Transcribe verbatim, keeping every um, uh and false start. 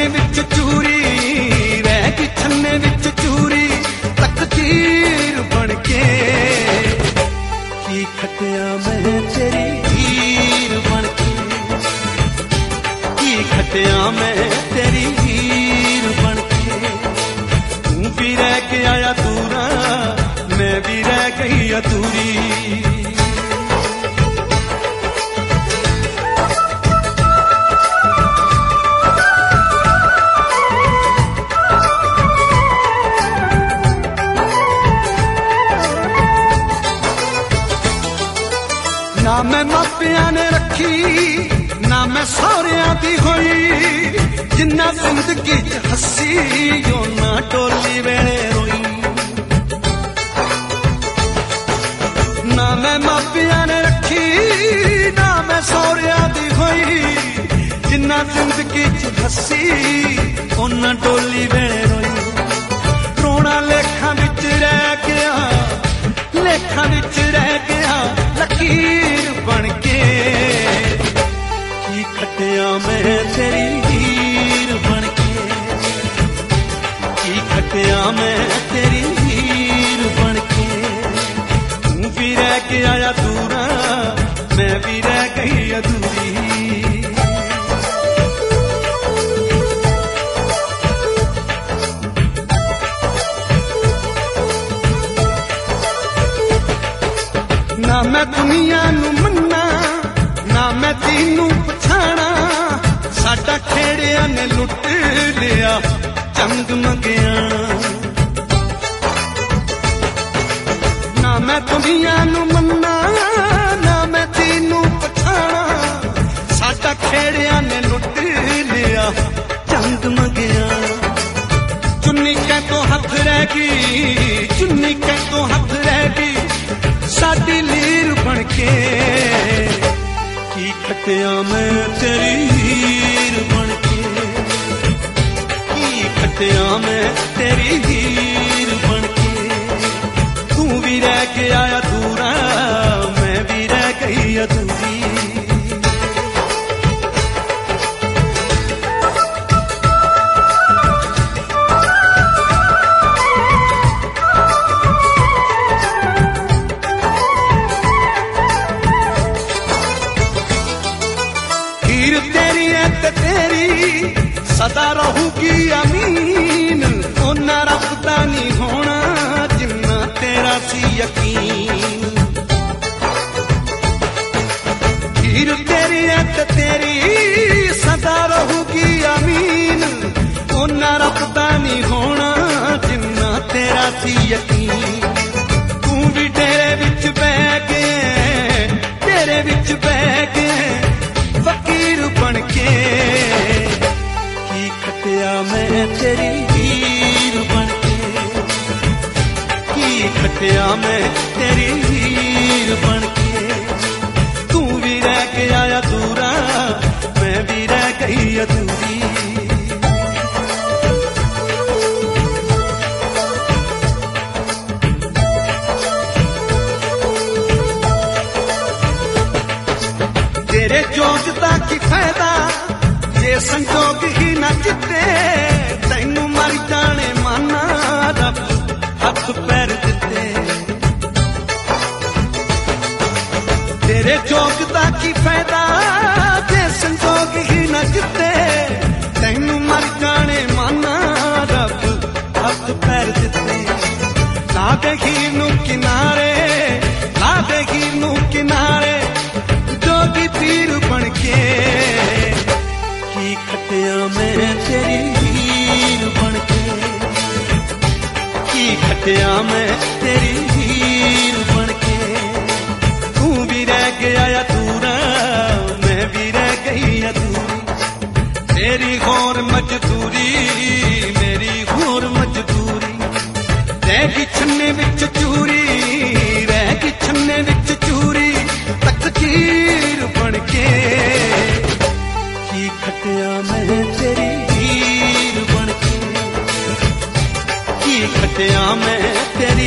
विच चूरी रह गई छन्ने विच चूरी तकदीर बन के की खटिया मैं तेरी हीर बन के की खटिया मैं तेरी हीर बन के तू भी रह के आया दूरा मैं भी रह गई अधूरी ना मैं मापिया ने रखी ना मैं सौरिया दी होई जिन्ना जिंदगी च हसी जो ना टोली वेले रोई ना मैं मापिया ने रखी ना मैं सौरिया दी होई जिन्ना जिंदगी च हसी ओना टोली वेले रोई रोना लेखा विच रह गया लेखा विच रह गया लकीर बन के की खटिया मैं तेरी हीर बन के की खटिया मैं तेरी हीर बन के तू भी रह के आया दूरा मैं भी रह गई अधूरी ना मैं दुनिया नू मन्ना ना मैं तीनू पछाणा साडा खेड़िया ने लुट लिया चंग मंगिया ना मैं दुनिया नू मन्ना ना मैं तीनू पछाणा साडा खेड़िया ने लुट लिया चंग मंगिया चुन्नी कै तो हथ रह गई चुन्नी कै तो हथ रह गई साडी लीर बन के की खटिया मैं तेरी हीर बन के की खटिया मैं तेरी हीर बन के तू भी रह के आया दूरा मैं भी रह गई अधूरी सदा रहूगी अमीन ओना रब दा नहीं होना जिन्ना तेरा सी यकीन हीर तेरी है ते तेरी सदा रहूगी अमीन ओना रब दा नहीं होना जिन्ना तेरा सी यकीन तू भी तेरे विच बह गए तेरे विच बह गए फकीर बन के खटिया मैं तेरी हीर बन के की खटिया मैं तेरी हीर बन के तू भी रह के आया दूरा मैं भी रह गई अधूरी तेरे जोगता की फायदा जे संजोग ही न जिते तैनू मर जाने माना रब हथ पैर दिते तेरे जोगता की फायदा जे संजोग ही न जिते तैनू मर जाने माना रब हथ पैर दिते ला दे हीर नू किनारे ला दे हीर नू किनारे जोगी पीर बन के की खटिया मैं तेरी हीर बन के की खटिया मैं तेरी हीर बन के तू भी रह के आया दूरा मैं भी रह गई अधूरी तेरी गौर मजदूरी मेरी गौर मजदूरी रह गई छन्ने विच चूरी रह गई छन्ने विच चूरी तकदीर बन के की खटिया मैं तेरी हीर बन के की खटिया मैं तेरी